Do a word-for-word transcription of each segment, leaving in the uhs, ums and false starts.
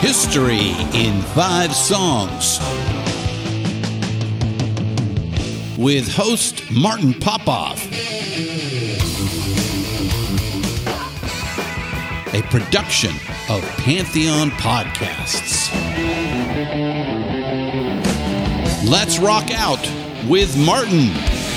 History in Five Songs with host Martin Popoff. A production of Pantheon Podcasts. Let's rock out with Martin.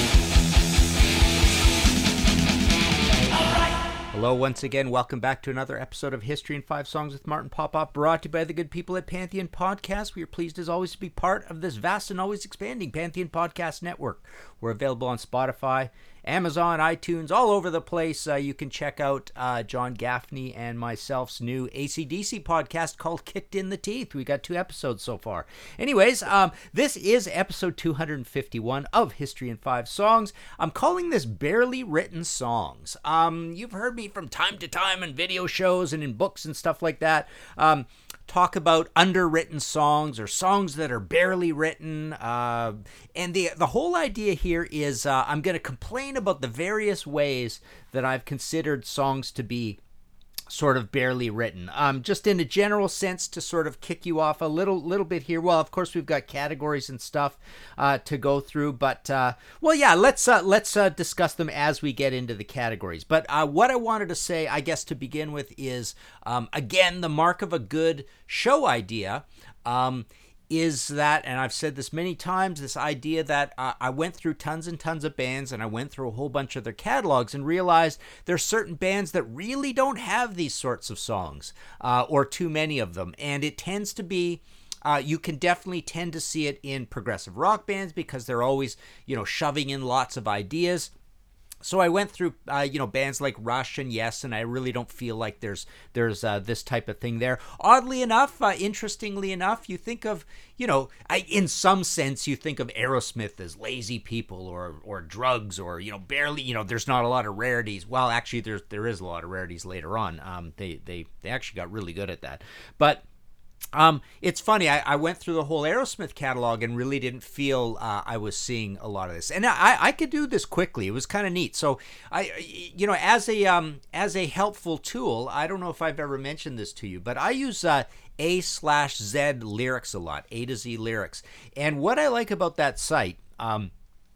Hello once again. Welcome back to another episode of History in Five Songs with Martin Popoff, brought to you by the good people at Pantheon Podcast. We are pleased as always to be part of this vast and always expanding Pantheon Podcast network. We're available on Spotify, Amazon, iTunes, all over the place. Uh, you can check out uh, John Gaffney and myself's new A C D C podcast called Kicked in the Teeth. We got two episodes so far. Anyways, um, this is episode two hundred fifty-one of History in Five Songs. I'm calling this Barely Written Songs. Um, you've heard me from time to time in video shows and in books and stuff like that. Um, talk about underwritten songs or songs that are barely written. Uh, and the the whole idea here is uh, I'm going to complain about the various ways that I've considered songs to be sort of barely written. Um, just in a general sense to sort of kick you off a little little bit here. Well, of course, we've got categories and stuff uh, to go through, but uh, well, yeah, let's uh, let's uh, discuss them as we get into the categories. But uh, what I wanted to say, I guess, to begin with is, um, again, the mark of a good show idea um, is that, and I've said this many times, this idea that uh, I went through tons and tons of bands and I went through a whole bunch of their catalogs and realized there's certain bands that really don't have these sorts of songs uh, or too many of them. And it tends to be, uh, you can definitely tend to see it in progressive rock bands because they're always, you know, shoving in lots of ideas. So I went through, uh, you know, bands like Rush and Yes, and I really don't feel like there's there's uh, this type of thing there. Oddly enough, uh, interestingly enough, you think of, you know, I, in some sense, you think of Aerosmith as lazy people or or drugs or, you know, barely, you know, there's not a lot of rarities. Well, actually, there's there is a lot of rarities later on. Um, they they they actually got really good at that, but. Um, it's funny, I, I went through the whole Aerosmith catalog and really didn't feel uh, I was seeing a lot of this. And I, I could do this quickly. It was kind of neat. So, I, you know, as a um, as a helpful tool, I don't know if I've ever mentioned this to you, but I use uh, A slash Z lyrics a lot, A to Z lyrics. And what I like about that site um,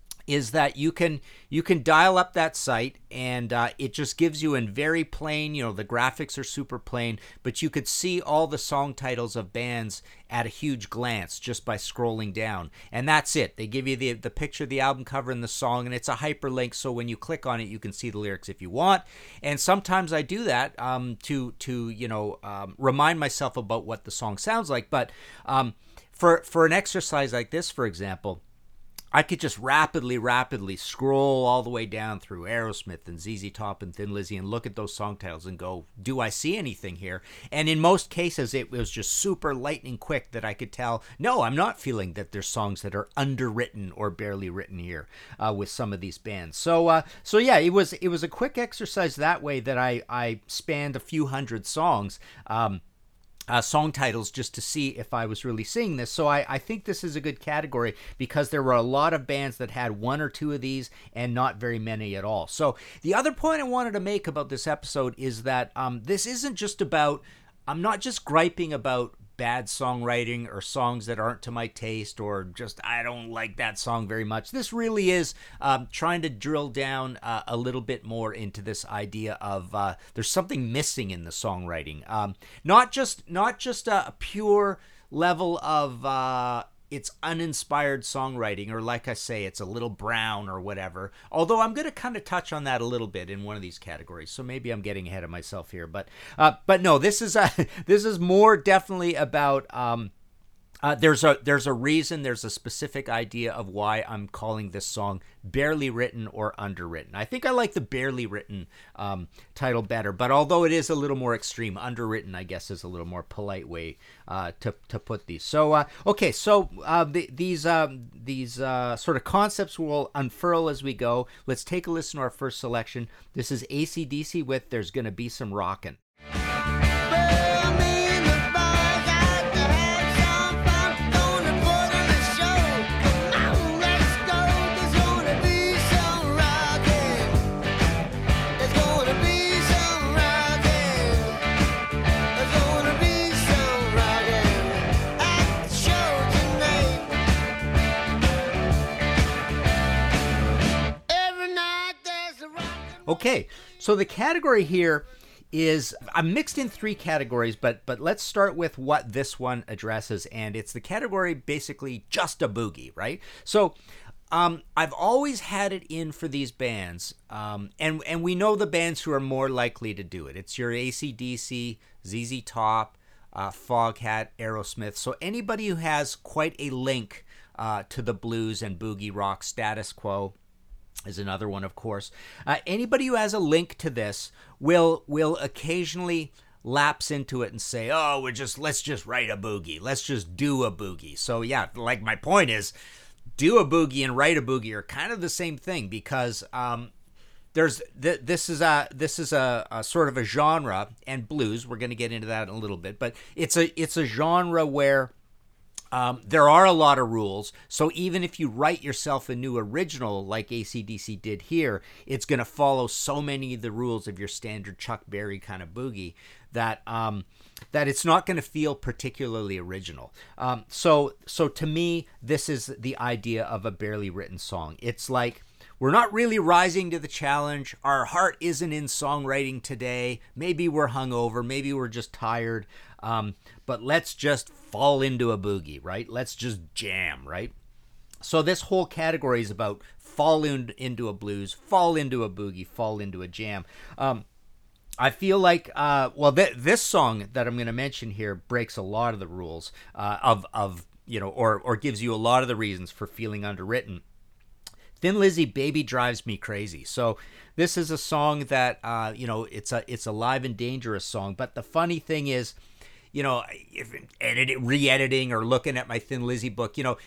is that you can you can dial up that site and uh, it just gives you in very plain, you know, the graphics are super plain, but you could see all the song titles of bands at a huge glance just by scrolling down. And that's it. They give you the, the picture, the album cover, and the song, and it's a hyperlink, so when you click on it, you can see the lyrics if you want. And sometimes I do that um, to, to you know, um, remind myself about what the song sounds like. But um, for, for an exercise like this, for example, I could just rapidly, rapidly scroll all the way down through Aerosmith and Z Z Top and Thin Lizzy and look at those song titles and go, do I see anything here? And in most cases, it was just super lightning quick that I could tell, no, I'm not feeling that there's songs that are underwritten or barely written here uh, with some of these bands. So, uh, so yeah, it was it was a quick exercise that way that I, I spanned a few hundred songs. Um, Uh, song titles just to see if I was really seeing this. So I, I think this is a good category because there were a lot of bands that had one or two of these and not very many at all. So the other point I wanted to make about this episode is that um, this isn't just about, I'm not just griping about bad songwriting or songs that aren't to my taste or just I don't like that song very much. This really is um, trying to drill down uh, a little bit more into this idea of uh, there's something missing in the songwriting. Um, not just not just a, a pure level of uh, it's uninspired songwriting, or like I say, it's a little brown or whatever. Although I'm going to kind of touch on that a little bit in one of these categories, so maybe I'm getting ahead of myself here. But uh, but no, this is a, this is more definitely about. Um, Uh, there's a there's a reason, there's a specific idea of why I'm calling this song barely written or underwritten. I think I like the barely written um, title better, but although it is a little more extreme, underwritten, I guess, is a little more polite way uh, to to put these. So uh, okay, so uh, the, these um, these uh, sort of concepts will unfurl as we go. Let's take a listen to our first selection. This is A C D C with "There's Gonna Be Some Rockin'." Rockin'. Okay, so the category here is, I'm mixed in three categories, but but let's start with what this one addresses, and it's the category basically just a boogie, right? So um, I've always had it in for these bands, um, and and we know the bands who are more likely to do it. It's your A C D C, Z Z Top, uh, Foghat, Aerosmith. So anybody who has quite a link uh, to the blues and boogie rock. Status Quo is another one, of course. Uh, anybody who has a link to this will will occasionally lapse into it and say, "Oh, we're just let's just write a boogie. Let's just do a boogie." So yeah, like my point is, do a boogie and write a boogie are kind of the same thing, because um, there's th- this is a this is a, a sort of a genre, and blues. We're going to get into that in a little bit, but it's a it's a genre where Um, there are a lot of rules, so even if you write yourself a new original like A C D C did here, it's going to follow so many of the rules of your standard Chuck Berry kind of boogie that um, that it's not going to feel particularly original. Um, so, so to me, this is the idea of a barely written song. It's like, we're not really rising to the challenge. Our heart isn't in songwriting today. Maybe we're hungover. Maybe we're just tired. Um, but let's just fall into a boogie, right? Let's just jam, right? So this whole category is about fall in, into a blues, fall into a boogie, fall into a jam. Um, I feel like, uh, well, th- this song that I'm going to mention here breaks a lot of the rules uh, of, of, you know, or or gives you a lot of the reasons for feeling underwritten. Thin Lizzy, Baby Drives Me Crazy. So this is a song that, uh, you know, it's a it's a live and dangerous song. But the funny thing is, you know, if editing, re-editing or looking at my Thin Lizzy book, you know,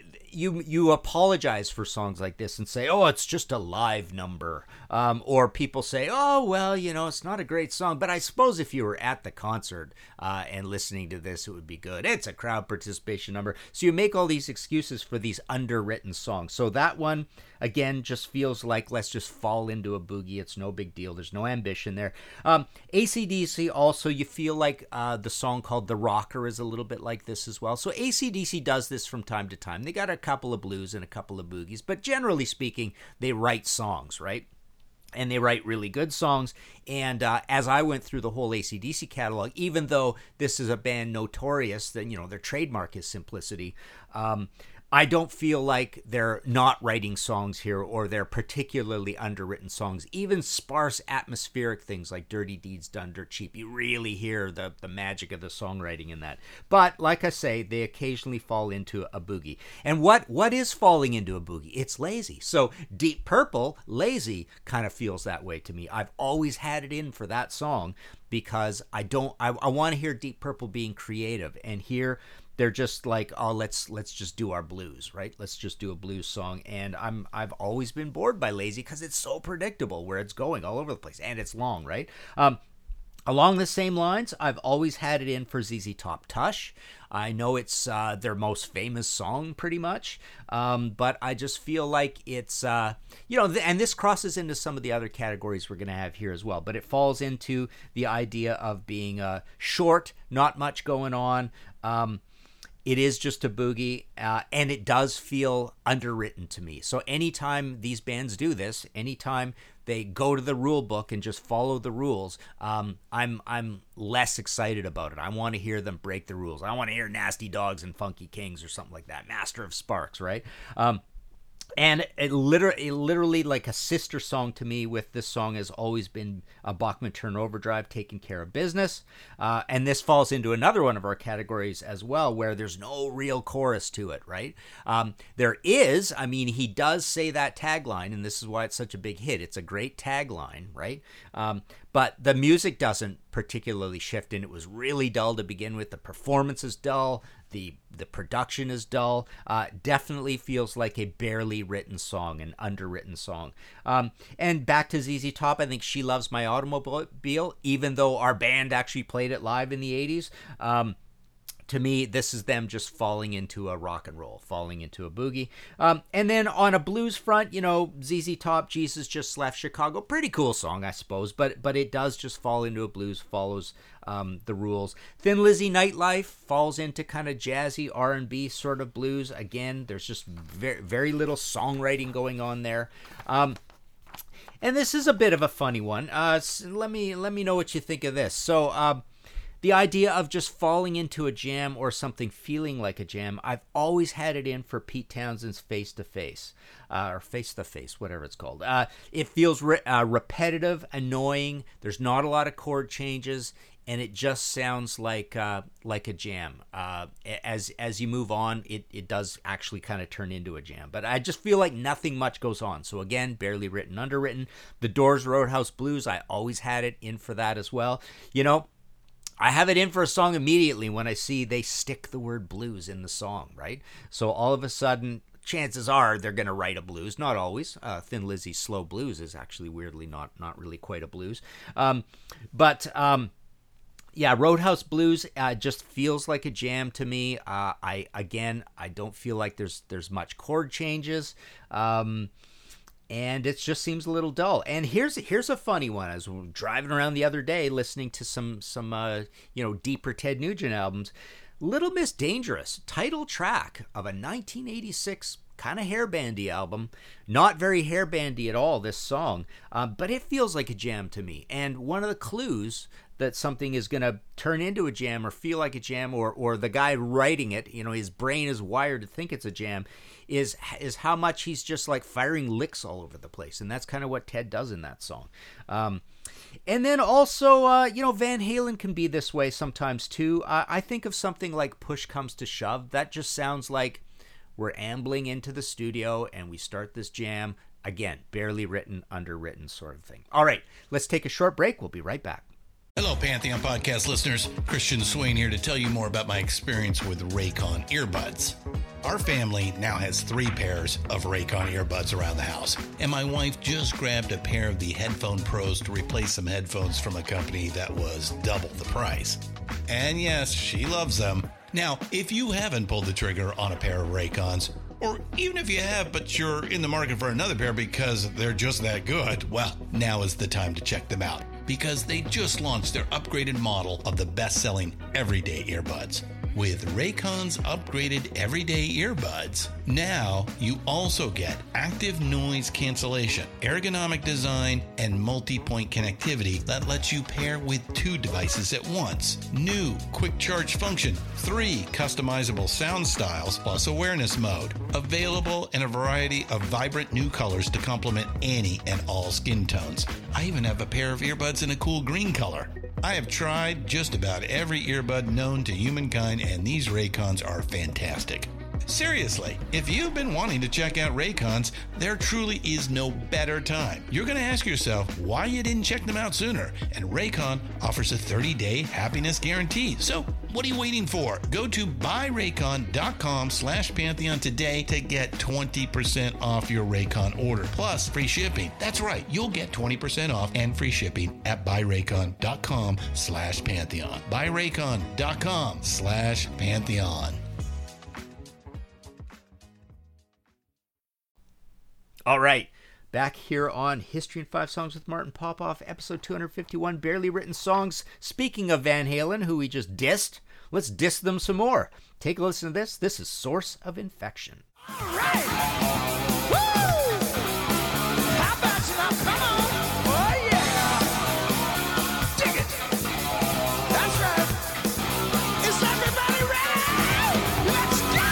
you you apologize for songs like this and say, oh, it's just a live number. Um, or people say, oh, well, you know, it's not a great song. But I suppose if you were at the concert uh, and listening to this, it would be good. It's a crowd participation number. So you make all these excuses for these underwritten songs. So that one, again, just feels like let's just fall into a boogie. It's no big deal. There's no ambition there. Um, A C D C also, you feel like uh, the song called The Rocker is a little bit like this as well. So A C D C does this from time to time. They got a couple of blues and a couple of boogies, but generally speaking, they write songs, right? And they write really good songs. And uh, as I went through the whole A C D C catalog, even though this is a band notorious, that, you know, their trademark is simplicity, um, I don't feel like they're not writing songs here, or they're particularly underwritten songs. Even sparse atmospheric things like Dirty Deeds Done Dirt Cheap, you really hear the, the magic of the songwriting in that. But like I say, they occasionally fall into a boogie. And what what is falling into a boogie? It's lazy. So Deep Purple, Lazy, kind of feels that way to me. I've always had it in for that song because I don't I, I want to hear Deep Purple being creative. And here they're just like, oh, let's let's just do our blues, right? Let's just do a blues song. And I'm I've always been bored by Lazy because it's so predictable where it's going all over the place, and it's long, right? Um, along the same lines, I've always had it in for Z Z Top, Tush. I know it's uh, their most famous song, pretty much, um, but I just feel like it's, uh, you know, th- and this crosses into some of the other categories we're going to have here as well, but it falls into the idea of being uh, short, not much going on. Um, It is just a boogie, uh, and it does feel underwritten to me. So anytime these bands do this, anytime they go to the rule book and just follow the rules, um, I'm I'm less excited about it. I want to hear them break the rules. I want to hear Nasty Dogs and Funky Kings or something like that. Master of Sparks, right? Um, And it literally, literally like a sister song to me with this song has always been a Bachman Turner Overdrive, Taking Care of Business. Uh, and this falls into another one of our categories as well, where there's no real chorus to it, right? Um, there is, I mean, he does say that tagline, and this is why it's such a big hit. It's a great tagline, right? Um, but the music doesn't particularly shift, and it was really dull to begin with. The performance is dull. The the production is dull. Uh, definitely feels like a barely written song, an underwritten song. Um, and back to Z Z Top, I think She Loves My Automobile, even though our band actually played it live in the eighties. Um, to me, this is them just falling into a rock and roll, falling into a boogie. Um, and then on a blues front, you know, Z Z Top, Jesus Just Left Chicago. Pretty cool song, I suppose, but but it does just fall into a blues, follows um, the rules. Thin Lizzy, Nightlife, falls into kind of jazzy R and B sort of blues. Again, there's just very, very little songwriting going on there. Um, And this is a bit of a funny one. Uh, let me let me know what you think of this. So, um, the idea of just falling into a jam or something feeling like a jam, I've always had it in for Pete Townshend's Face to Face, uh, or Face to Face, whatever it's called. Uh, it feels re- uh, repetitive, annoying. There's not a lot of chord changes, and it just sounds like uh, like a jam. Uh, as as you move on, it, it does actually kind of turn into a jam. But I just feel like nothing much goes on. So again, barely written, underwritten. The Doors' Roadhouse Blues, I always had it in for that as well. You know, I have it in for a song immediately when I see they stick the word blues in the song, right? So all of a sudden, chances are they're going to write a blues. Not always. Uh, Thin Lizzy's Slow Blues is actually weirdly not not really quite a blues. Um, but... Um, Yeah, Roadhouse Blues uh, just feels like a jam to me. Uh, I again, I don't feel like there's there's much chord changes, um, and it just seems a little dull. And here's here's a funny one. I was driving around the other day listening to some some uh, you know deeper Ted Nugent albums. Little Miss Dangerous, title track of a nineteen eighty-six kind of hairbandy album. Not very hairbandy at all, this song, uh, but it feels like a jam to me. And one of the clues that something is going to turn into a jam or feel like a jam, or or the guy writing it, you know, his brain is wired to think it's a jam, is is how much he's just like firing licks all over the place. And that's kind of what Ted does in that song. Um, and then also, uh, you know, Van Halen can be this way sometimes too. Uh, I think of something like Push Comes to Shove. That just sounds like we're ambling into the studio and we start this jam. Again, barely written, underwritten sort of thing. All right, let's take a short break. We'll be right back. Hello, Pantheon Podcast listeners. Christian Swain here to tell you more about my experience with Raycon earbuds. Our family now has three pairs of Raycon earbuds around the house, and my wife just grabbed a pair of the Headphone Pros to replace some headphones from a company that was double the price. And yes, she loves them. Now, if you haven't pulled the trigger on a pair of Raycons, or even if you have, but you're in the market for another pair because they're just that good, well, now is the time to check them out, because they just launched their upgraded model of the best-selling everyday earbuds. With Raycon's upgraded everyday earbuds, now you also get active noise cancellation, ergonomic design, and multi-point connectivity that lets you pair with two devices at once. New quick charge function, three customizable sound styles, plus awareness mode. Available in a variety of vibrant new colors to complement any and all skin tones. I even have a pair of earbuds in a cool green color. I have tried just about every earbud known to humankind, and these Raycons are fantastic. Seriously, if you've been wanting to check out Raycons, there truly is no better time. You're going to ask yourself why you didn't check them out sooner, and Raycon offers a thirty-day happiness guarantee. So what are you waiting for? Go to buyraycon.com slash Pantheon today to get twenty percent off your Raycon order, plus free shipping. That's right, you'll get twenty percent off and free shipping at buyraycon.com slash Pantheon. buyraycon.com slash Pantheon. All right, back here on History in Five Songs with Martin Popoff, episode two fifty-one, Barely Written Songs. Speaking of Van Halen, who we just dissed, let's diss them some more. Take a listen to this. This is Source of Infection. All right! Woo! How about you now? Come on! Oh, yeah! Dig it! That's right! Is everybody ready? Let's go!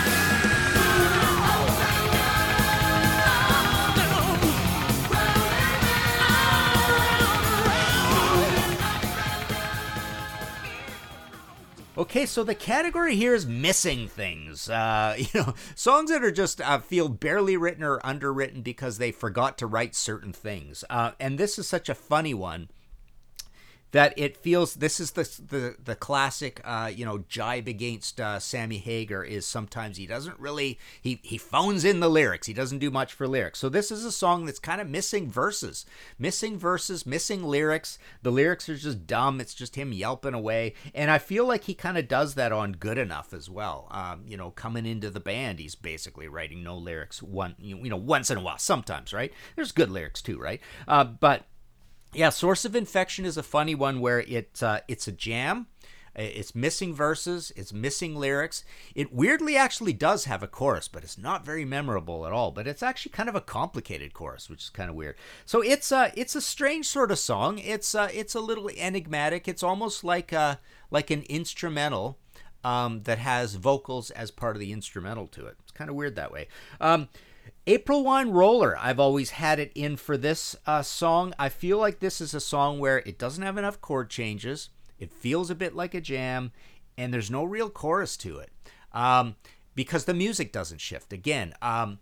Okay, so the category here is missing things. Uh, you know, songs that are just uh, feel barely written or underwritten because they forgot to write certain things. Uh, and this is such a funny one that it feels, this is the the, the classic, uh, you know, jibe against uh, Sammy Hagar is sometimes he doesn't really, he, he phones in the lyrics. He doesn't do much for lyrics. So this is a song that's kind of missing verses, missing verses, missing lyrics. The lyrics are just dumb. It's just him yelping away. And I feel like he kind of does that on Good Enough as well. Um, you know, coming into the band, he's basically writing no lyrics one, you know, once in a while, sometimes, right? There's good lyrics too, right? Uh, but yeah, Source of Infection is a funny one where it uh, it's a jam. It's missing verses. It's missing lyrics. It weirdly actually does have a chorus, but it's not very memorable at all. But it's actually kind of a complicated chorus, which is kind of weird. So it's a it's a strange sort of song. It's uh, it's a little enigmatic. It's almost like a like an instrumental um, that has vocals as part of the instrumental to it. It's kind of weird that way. Um, April Wine Roller, I've always had it in for this uh, song. I feel like this is a song where it doesn't have enough chord changes. It feels a bit like a jam, and there's no real chorus to it um, because the music doesn't shift. Again, um,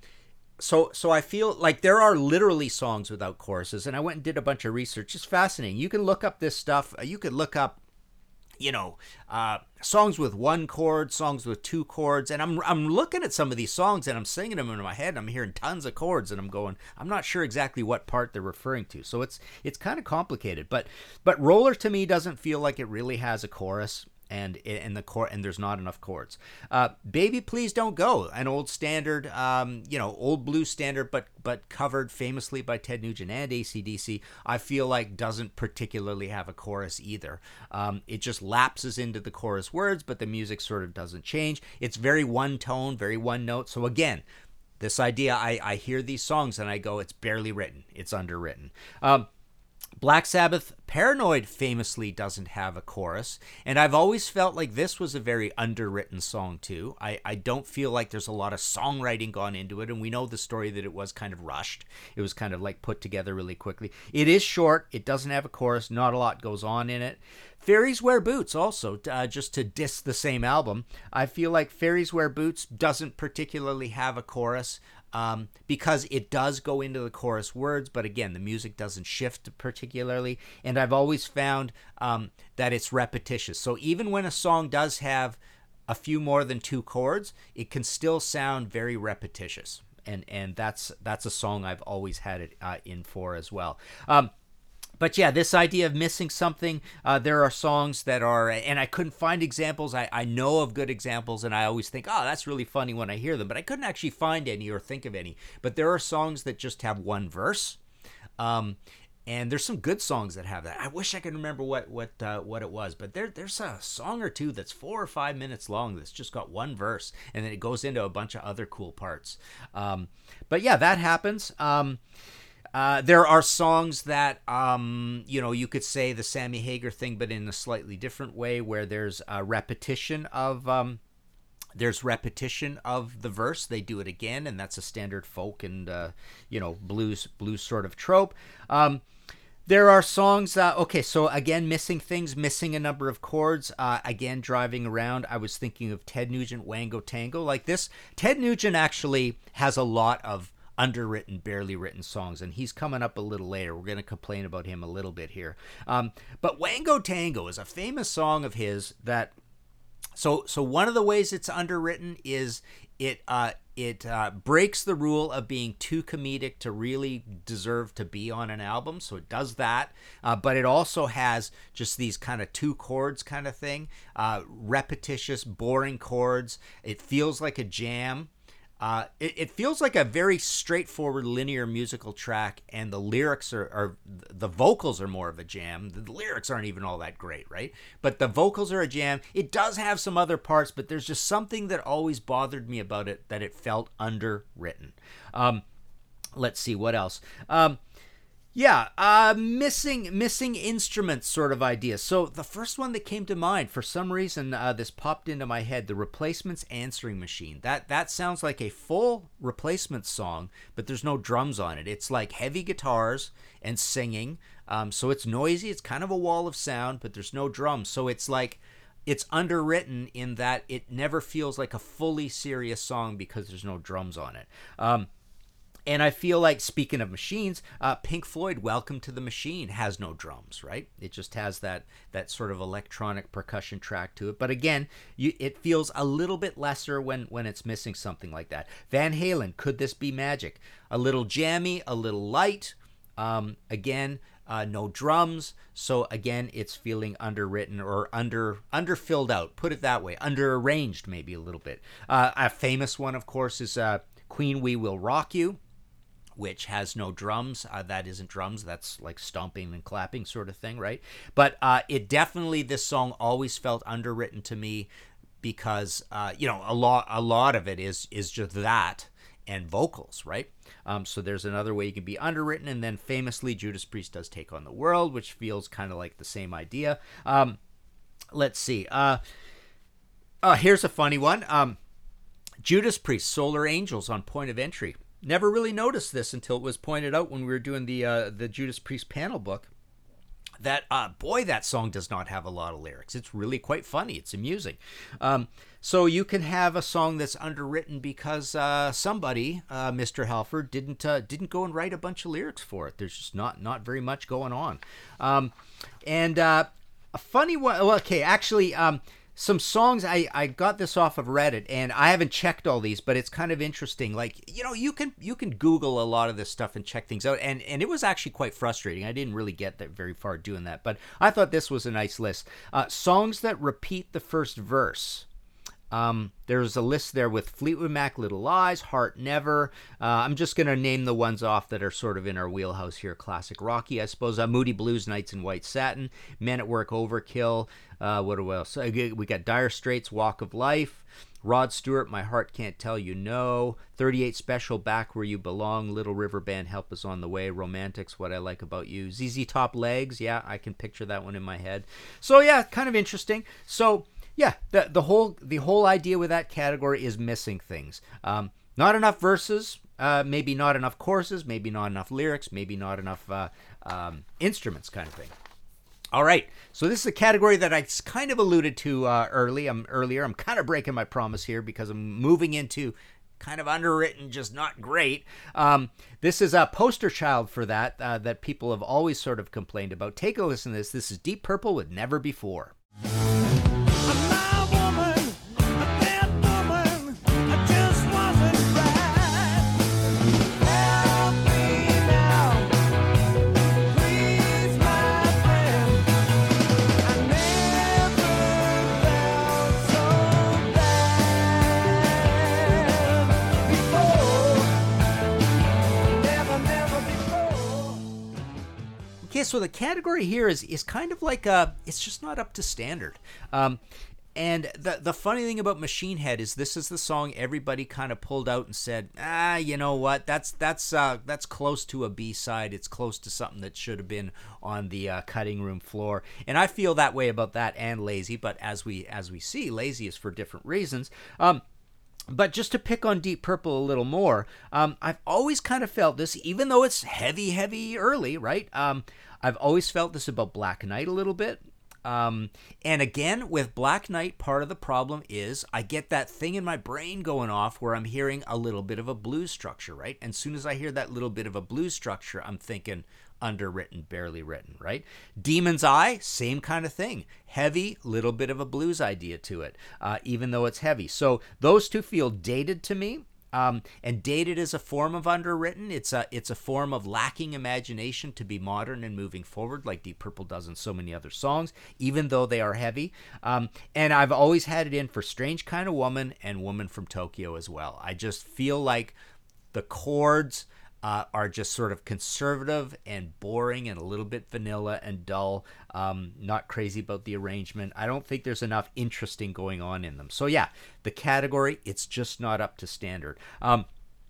so so I feel like there are literally songs without choruses, and I went and did a bunch of research. It's fascinating. You can look up this stuff. You could look up you know, uh, songs with one chord, songs with two chords. And I'm I'm looking at some of these songs and I'm singing them in my head. And I'm hearing tons of chords and I'm going, I'm not sure exactly what part they're referring to. So it's it's kind of complicated. But but Roller to me doesn't feel like it really has a chorus. And and the chord and there's not enough chords. Uh, Baby Please Don't Go, an old standard, um, you know, old blues standard, but but covered famously by Ted Nugent and A C D C. I feel like doesn't particularly have a chorus either. Um, it just lapses into the chorus words, but the music sort of doesn't change. It's very one tone, very one note. So again, this idea, I I hear these songs and I go, it's barely written, it's underwritten. Um, Black Sabbath, Paranoid famously doesn't have a chorus, and I've always felt like this was a very underwritten song too. I, I don't feel like there's a lot of songwriting gone into it, and we know the story that it was kind of rushed. It was kind of like put together really quickly. It is short. It doesn't have a chorus. Not a lot goes on in it. Fairies Wear Boots also, uh, just to diss the same album, I feel like Fairies Wear Boots doesn't particularly have a chorus. Um, because it does go into the chorus words, but again, the music doesn't shift particularly, and I've always found um, that it's repetitious. So even when a song does have a few more than two chords, it can still sound very repetitious, and and that's that's a song I've always had it uh, in for as well. Um, But yeah, this idea of missing something, uh, there are songs that are, and I couldn't find examples. I, I know of good examples, and I always think, oh, that's really funny when I hear them, but I couldn't actually find any or think of any. But there are songs that just have one verse, um, and there's some good songs that have that. I wish I could remember what what uh, what it was, but there there's a song or two that's four or five minutes long that's just got one verse, and then it goes into a bunch of other cool parts. Um, but yeah, that happens. Um, Uh, there are songs that, um, you know, you could say the Sammy Hagar thing, but in a slightly different way, where there's a repetition of, um, there's repetition of the verse. They do it again, and that's a standard folk and, uh, you know, blues, blues sort of trope. Um, there are songs, uh, okay, so again, missing things, missing a number of chords. Uh, again, driving around, I was thinking of Ted Nugent, Wango Tango. Like this, Ted Nugent actually has a lot of underwritten, barely written songs, and he's coming up a little later. We're going to complain about him a little bit here. Um, but Wango Tango is a famous song of his that, so so one of the ways it's underwritten is it uh, it uh, breaks the rule of being too comedic to really deserve to be on an album, so it does that, uh, but it also has just these kind of two chords kind of thing, uh, repetitious, boring chords. It feels like a jam. Uh, it, it feels like a very straightforward linear musical track, and the lyrics are, are, the vocals are more of a jam. The lyrics aren't even all that great, right? But the vocals are a jam. It does have some other parts, but there's just something that always bothered me about it, that it felt underwritten. Um, let's see, what else? Um, Yeah, uh, missing missing instruments sort of idea. So the first one that came to mind, for some reason, uh, this popped into my head, the Replacements Answering Machine. That that sounds like a full Replacements song, but there's no drums on it. It's like heavy guitars and singing. Um, so it's noisy. It's kind of a wall of sound, but there's no drums. So it's like, it's underwritten in that it never feels like a fully serious song because there's no drums on it. Um, And I feel like, speaking of machines, uh, Pink Floyd, Welcome to the Machine, has no drums, right? It just has that that sort of electronic percussion track to it. But again, you, it feels a little bit lesser when, when it's missing something like that. Van Halen, Could This Be Magic? A little jammy, a little light. Um, again, uh, no drums. So again, it's feeling underwritten or under under filled out. Put it that way. Underarranged maybe a little bit. Uh, a famous one, of course, is uh, Queen, We Will Rock You. which has no drums. Uh, that isn't drums. That's like stomping and clapping sort of thing, right? But uh, it definitely, this song always felt underwritten to me because, uh, you know, a lot a lot of it is is just that and vocals, right? Um, so there's another way you can be underwritten. And then famously, Judas Priest does Take on the World, which feels kind of like the same idea. Um, let's see. Uh, uh, here's a funny one. Um, Judas Priest, Solar Angels on Point of Entry. Never really noticed this until it was pointed out when we were doing the uh, the Judas Priest panel book. That, uh, boy, that song does not have a lot of lyrics. It's really quite funny. It's amusing. Um, so you can have a song that's underwritten because uh, somebody, uh, Mister Halford, didn't uh, didn't go and write a bunch of lyrics for it. There's just not not very much going on. Um, and uh, a funny one. Well, okay, actually. Um, Some songs, I, I got this off of Reddit, and I haven't checked all these, but it's kind of interesting. Like, you know, you can you can Google a lot of this stuff and check things out, and, and it was actually quite frustrating. I didn't really get that very far doing that, but I thought this was a nice list. Uh, songs that repeat the first verse. Um, there's a list there with Fleetwood Mac, Little Lies, Heart Never. Uh, I'm just going to name the ones off that are sort of in our wheelhouse here. Classic Rocky, I suppose. Uh, Moody Blues, Nights in White Satin. Men at Work, Overkill. Uh, what else? We got Dire Straits, Walk of Life. Rod Stewart, My Heart Can't Tell You No. thirty-eight Special, Back Where You Belong. Little River Band, Help Is On The Way. Romantics, What I Like About You. Z Z Top, Legs. Yeah, I can picture that one in my head. So yeah, kind of interesting. So yeah, the the whole the whole idea with that category is missing things. Um, not enough verses, uh, maybe not enough choruses, maybe not enough lyrics, maybe not enough uh, um, instruments, kind of thing. All right, so this is a category that I kind of alluded to uh, early. I'm earlier. I'm kind of breaking my promise here because I'm moving into kind of underwritten, just not great. Um, this is a poster child for that uh, that people have always sort of complained about. Take a listen to this. This is Deep Purple with Never Before. Okay, so the category here is is kind of like a, it's just not up to standard. Um, and the the funny thing about Machine Head is this is the song everybody kind of pulled out and said, ah, you know what, that's that's uh, that's close to a B-side. It's close to something that should have been on the uh, cutting room floor. And I feel that way about that and Lazy, but as we as we see, Lazy is for different reasons. Um, But just to pick on Deep Purple a little more, um, I've always kind of felt this, even though it's heavy, heavy early, right? Um, I've always felt this about Black Knight a little bit. Um, and again, with Black Knight, part of the problem is I get that thing in my brain going off where I'm hearing a little bit of a blues structure, right? And as soon as I hear that little bit of a blues structure, I'm thinking underwritten, barely written, right? Demon's Eye, same kind of thing. Heavy, little bit of a blues idea to it, uh, even though it's heavy. So those two feel dated to me. Um, and dated is a form of underwritten. It's a it's a form of lacking imagination to be modern and moving forward, like Deep Purple does in so many other songs, even though they are heavy. Um, and I've always had it in for Strange Kind of Woman and Woman from Tokyo as well. I just feel like the chords Uh, are just sort of conservative and boring and a little bit vanilla and dull. Um, not crazy about the arrangement. I don't think there's enough interesting going on in them. So yeah, the category, it's just not up to standard. Um,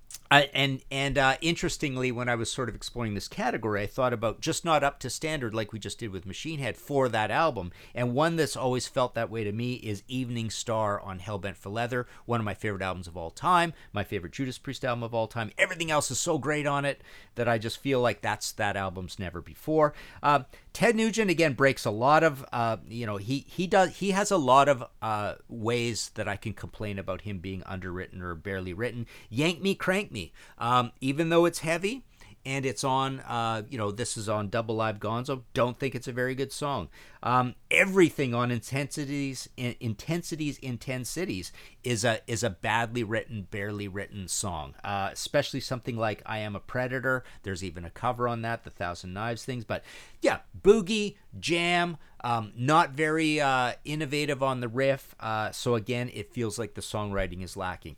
I, and and uh, interestingly, when I was sort of exploring this category, I thought about just not up to standard like we just did with Machine Head for that album. And one that's always felt that way to me is Evening Star on Hellbent for Leather, one of my favorite albums of all time, my favorite Judas Priest album of all time. Everything else is so great on it that I just feel like that's that album's Never Before. Uh, Ted Nugent, again, breaks a lot of, uh, you know, he he does he has a lot of uh, ways that I can complain about him being underwritten or barely written. Yank Me, Crank Me. Um, even though it's heavy and it's on, uh, you know, this is on Double Live Gonzo, don't think it's a very good song. Um, everything on Intensities, Intensities in ten Cities is a is a badly written, barely written song. Uh, especially something like I Am a Predator. There's even a cover on that, the Thousand Knives things. But yeah, boogie, jam, um, not very uh, innovative on the riff. Uh, so again, it feels like the songwriting is lacking.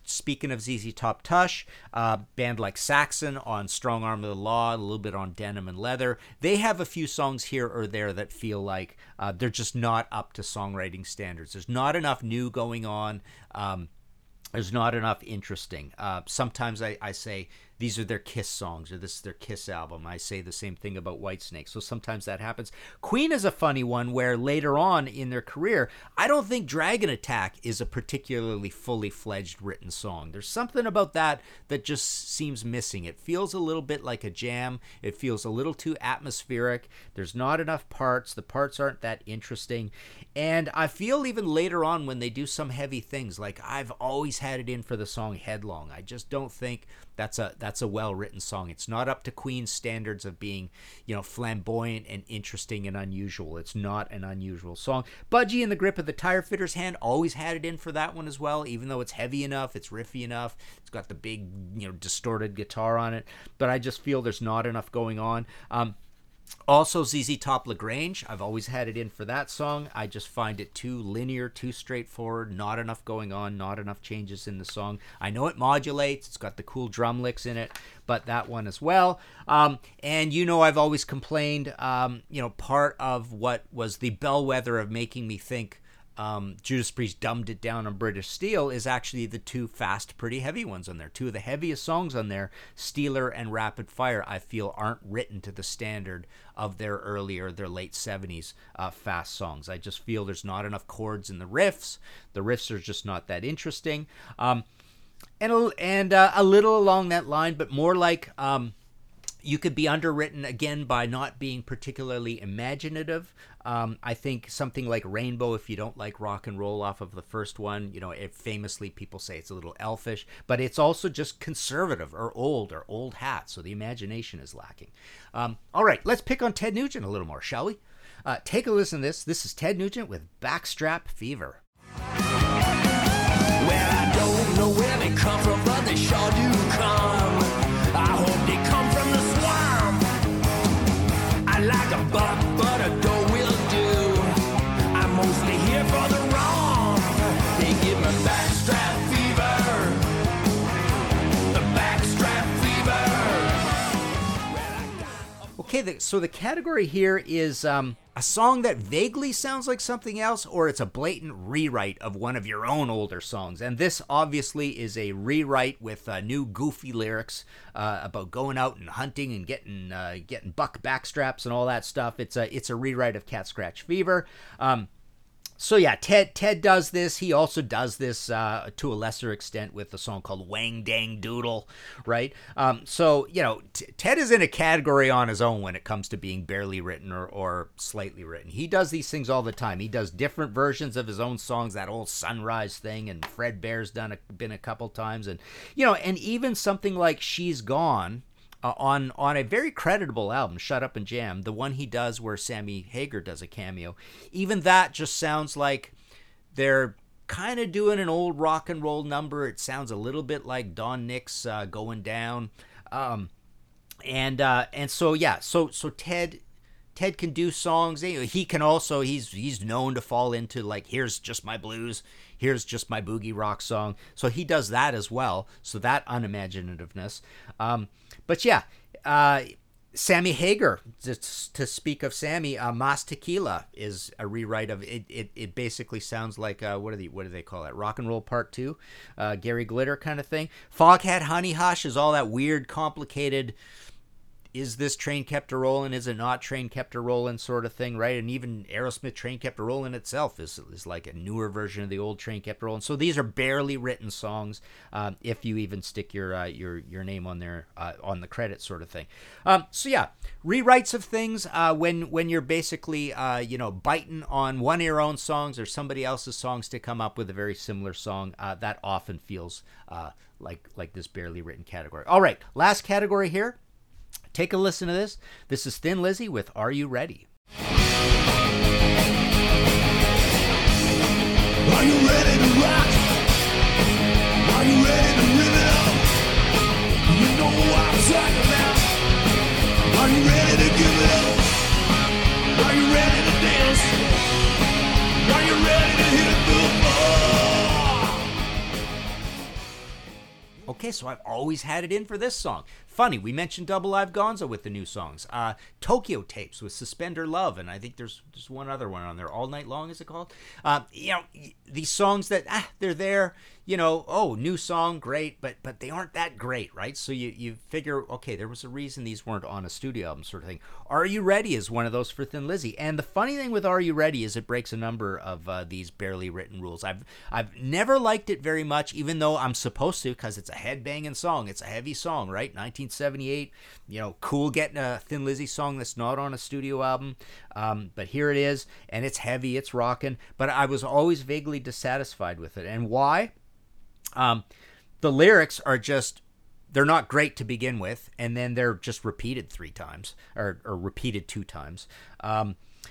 speaking of Z Z Top Tush, uh, band like Saxon on Strong Arm of the Law, a little bit on Denim and Leather. They have a few songs here or there that feel like uh, they're just not up to songwriting standards. There's not enough new going on. Um, there's not enough interesting. Uh, sometimes I, I say these are their Kiss songs, or this is their Kiss album. I say the same thing about Whitesnake. So sometimes that happens. Queen is a funny one where later on in their career, I don't think Dragon Attack is a particularly fully fledged written song. There's something about that that just seems missing. It feels a little bit like a jam. It feels a little too atmospheric. There's not enough parts. The parts aren't that interesting. And I feel even later on when they do some heavy things, like I've always had it in for the song Headlong. I just don't think that's a that's a well-written song. It's not up to Queen's standards of being, you know, flamboyant and interesting and unusual. It's not an unusual song. Budgie in the Grip of the Tire Fitter's Hand, always had it in for that one as well, even though it's heavy enough, it's riffy enough, it's got the big, you know, distorted guitar on it, but I just feel there's not enough going on. Um, Also, Z Z Top LaGrange, I've always had it in for that song. I just find it too linear, too straightforward, not enough going on, not enough changes in the song. I know it modulates, it's got the cool drum licks in it, but that one as well. Um, and you know I've always complained, um, you know, part of what was the bellwether of making me think Um, Judas Priest dumbed it down on British Steel is actually the two fast, pretty heavy ones on there. Two of the heaviest songs on there, Steeler and Rapid Fire, I feel aren't written to the standard of their earlier, their late seventies uh, fast songs. I just feel there's not enough chords in the riffs. The riffs are just not that interesting. Um, and a, and uh, a little along that line, but more like um, you could be underwritten, again, by not being particularly imaginative. Um, I think something like Rainbow, if you don't like rock and roll off of the first one, you know, it famously people say it's a little elfish, but it's also just conservative or old or old hat, so the imagination is lacking. Um, all right, let's pick on Ted Nugent a little more, shall we? Uh, take a listen to this. This is Ted Nugent with Backstrap Fever. Well, I don't know where they come from, but they sure do come. I hope they come from the swamp. I like a buck, but a doe will do. I'm mostly here for the wrong. They give me backstrap fever. The backstrap fever. Okay, the, so the category here is um, a song that vaguely sounds like something else, or it's a blatant rewrite of one of your own older songs. And this obviously is a rewrite with uh, new goofy lyrics uh, about going out and hunting and getting uh, getting buck backstraps and all that stuff. It's a it's a rewrite of Cat Scratch Fever. Um, So yeah, Ted Ted does this. He also does this uh, to a lesser extent with a song called Wang Dang Doodle, right? Um, so, you know, T- Ted is in a category on his own when it comes to being barely written or, or slightly written. He does these things all the time. He does different versions of his own songs, that old Sunrise thing, and Fred Bear's done a, been a couple times. And, you know, and even something like She's Gone, Uh, on on a very creditable album, Shut Up and Jam, the one he does where Sammy Hagar does a cameo, even that just sounds like they're kind of doing an old rock and roll number. It sounds a little bit like Don Nix uh, Going Down, um, and uh, and so yeah, so so Ted Ted can do songs. He can also he's he's known to fall into like, here's just my blues, here's just my boogie rock song. So he does that as well. So that unimaginativeness. Um, but yeah, uh, Sammy Hagar, to, to speak of Sammy, uh, Mas Tequila is a rewrite of it. It, it basically sounds like, uh, what do they, what do they call it? Rock and Roll Part two, uh, Gary Glitter kind of thing. Foghat Honey Hush is all that weird, complicated, is this train kept a rollin', is it not train kept a rollin' sort of thing, right? And even Aerosmith Train Kept a Rollin' itself is, is like a newer version of the old Train Kept a Rollin'. So these are barely written songs, um, if you even stick your uh, your your name on there, uh, on the credit sort of thing. Um, so yeah, rewrites of things, uh, when when you're basically uh, you know, biting on one of your own songs or somebody else's songs to come up with a very similar song, uh, that often feels uh, like like this barely written category. All right, last category here. Take a listen to this. This is Thin Lizzy with Are You Ready? Are you ready to rock? Are you ready to rip it up? You know what I'm talking about. Are you ready to give it up? Are you ready to dance? Are you ready to hit the floor? okay, so I've always had it in for this song. Funny, we mentioned Double Live Gonzo with the new songs. Uh, Tokyo Tapes with Suspender Love, and I think there's there's one other one on there. All Night Long, is it called? Uh, you know, these songs that, ah, they're there, you know, oh, new song, great, but but they aren't that great, right? So you, you figure, okay, there was a reason these weren't on a studio album sort of thing. Are You Ready is one of those for Thin Lizzy. And the funny thing with Are You Ready is it breaks a number of uh, these barely written rules. I've I've never liked it very much, even though I'm supposed to, because it's a headbanging song. It's a heavy song, right? nineteen seventy-eight, you know, cool getting a Thin Lizzy song that's not on a studio album. Um, but here it is, and it's heavy, it's rocking. But I was always vaguely dissatisfied with it. And why? Um, the lyrics are just, they're not great to begin with, and then they're just repeated three times, or, or repeated two times. Um,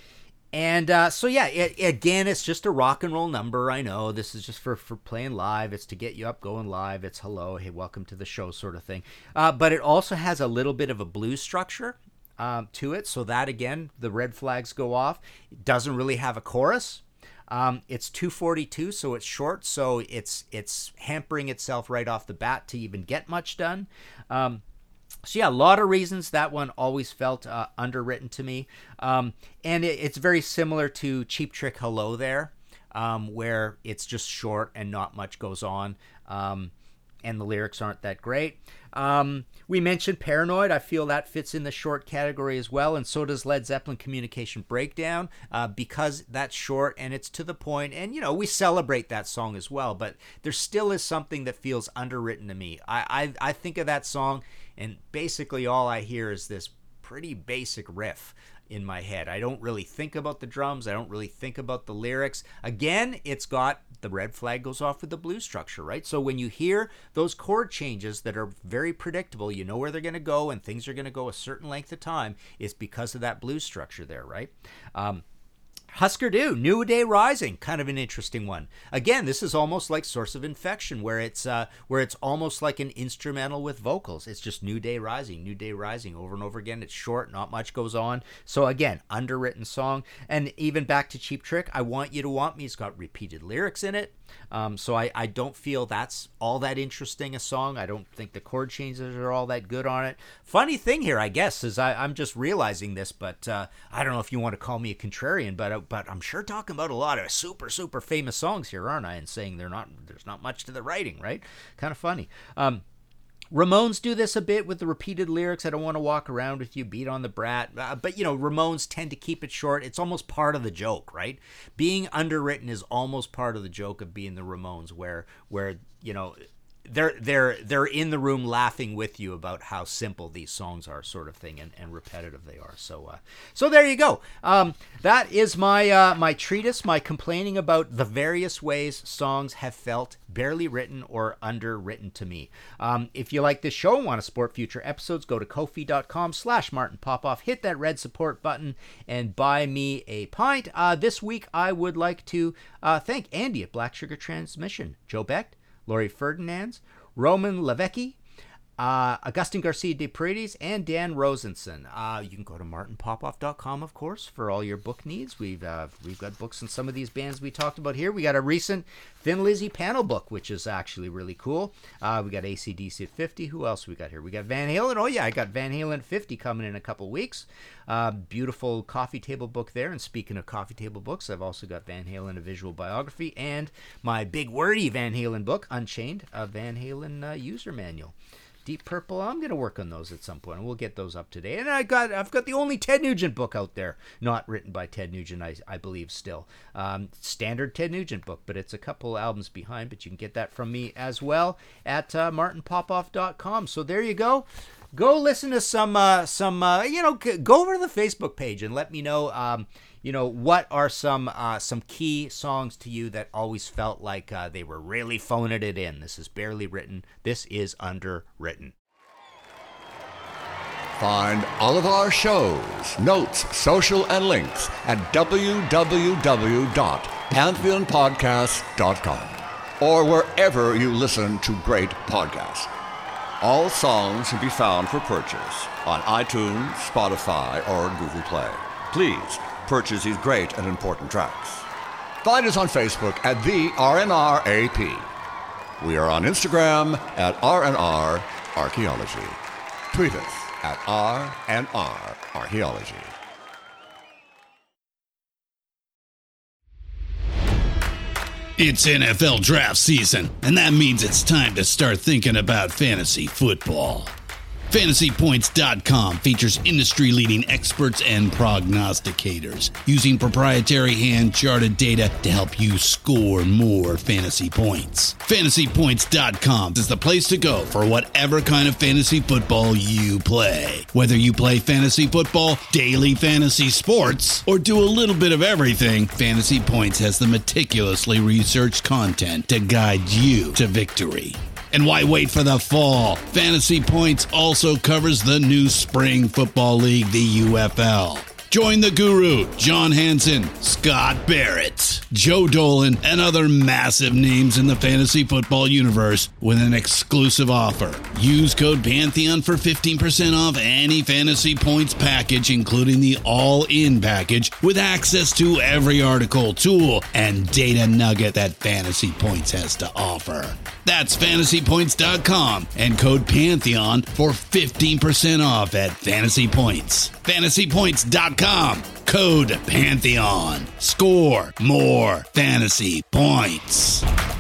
and uh, so, yeah, it, again, it's just a rock and roll number. I know this is just for, for playing live. It's to get you up going live. It's hello, hey, welcome to the show sort of thing. Uh, but it also has a little bit of a blues structure um, to it. So that, again, the red flags go off. It doesn't really have a chorus. Um, it's two forty-two, so it's short, so it's it's hampering itself right off the bat to even get much done. Um, so yeah, a lot of reasons that one always felt uh, underwritten to me. Um, and it, it's very similar to Cheap Trick Hello there, um, where it's just short and not much goes on. Um, and the lyrics aren't that great. Um, we mentioned Paranoid. I feel that fits in the short category as well, and so does Led Zeppelin Communication Breakdown, uh, because that's short and it's to the point, and, you know, we celebrate that song as well, but there still is something that feels underwritten to me. I, I, I think of that song, and basically all I hear is this pretty basic riff in my head. I don't really think about the drums. I don't really think about the lyrics. Again, it's got the red flag goes off with the blues structure, right? So when you hear those chord changes that are very predictable, you know where they're going to go, and things are going to go a certain length of time, it's because of that blues structure there, right? Um, Husker Du, New Day Rising, kind of an interesting one. Again, this is almost like Source of Infection, where it's uh, where it's almost like an instrumental with vocals. It's just New Day Rising, New Day Rising, over and over again. It's short, not much goes on. So again, underwritten song. And even back to Cheap Trick, I Want You to Want Me, it's got repeated lyrics in it. Um, so I, I don't feel that's all that interesting a song. I don't think the chord changes are all that good on it. Funny thing here, I guess, is I, I'm just realizing this, but uh, I don't know if you want to call me a contrarian, but uh, but I'm sure talking about a lot of super, super famous songs here, aren't I? And saying they're not, there's not much to the writing, right? Kind of funny. Um, Ramones do this a bit with the repeated lyrics. I don't want to walk around with you, beat on the brat. Uh, but, you know, Ramones tend to keep it short. It's almost part of the joke, right? Being underwritten is almost part of the joke of being the Ramones, where, where you know, they're they're they're in the room laughing with you about how simple these songs are, sort of thing, and, and repetitive they are. So uh, so there you go. Um, that is my uh, my treatise, my complaining about the various ways songs have felt barely written or underwritten to me. Um, if you like this show and want to support future episodes, go to ko-fi.com slash Martin Popoff, hit that red support button, and buy me a pint. Uh, this week, I would like to uh, thank Andy at Black Sugar Transmission, Joe Beck, Laurie Ferdinands, Roman Levecki, uh, Augustine Garcia de Paredes, and Dan Rosenson. Uh, you can go to martin popoff dot com, of course, for all your book needs. We've uh, we've got books on some of these bands we talked about here. We got a recent Thin Lizzy panel book, which is actually really cool. Uh, we got A C D C at fifty. Who else we got here? We got Van Halen. Oh, yeah, I got Van Halen fifty coming in a couple weeks. Uh, beautiful coffee table book there. And speaking of coffee table books, I've also got Van Halen, a visual biography, and my big wordy Van Halen book, Unchained, a Van Halen uh, user manual. Deep Purple, I'm going to work on those at some point, and we'll get those up today. And I got, I've got the only Ted Nugent book out there, not written by Ted Nugent, I, I believe still. Um, standard Ted Nugent book, but it's a couple albums behind, but you can get that from me as well at uh, martin popoff dot com. So there you go. Go listen to some, uh, some uh, you know, go over to the Facebook page and let me know, um, you know, what are some uh, some key songs to you that always felt like uh, they were really phoning it in. This is barely written. This is underwritten. Find all of our shows, notes, social, and links at w w w dot pantheon podcast dot com or wherever you listen to great podcasts. All songs can be found for purchase on iTunes, Spotify, or Google Play. Please purchase these great and important tracks. Find us on Facebook at the R M R A P. We are on Instagram at R and R Archaeology. Tweet us at R and R Archaeology. It's N F L draft season, and that means it's time to start thinking about fantasy football. Fantasy Points dot com features industry-leading experts and prognosticators using proprietary hand-charted data to help you score more fantasy points. Fantasy Points dot com is the place to go for whatever kind of fantasy football you play. Whether you play fantasy football, daily fantasy sports, or do a little bit of everything, Fantasy Points has the meticulously researched content to guide you to victory. And why wait for the fall? Fantasy Points also covers the new spring football league, the U F L. Join the guru, John Hansen, Scott Barrett, Joe Dolan, and other massive names in the fantasy football universe with an exclusive offer. Use code Pantheon for fifteen percent off any Fantasy Points package, including the all-in package, with access to every article, tool, and data nugget that Fantasy Points has to offer. That's Fantasy Points dot com and code Pantheon for fifteen percent off at Fantasy Points. Fantasy Points dot com, code Pantheon. Score more fantasy points.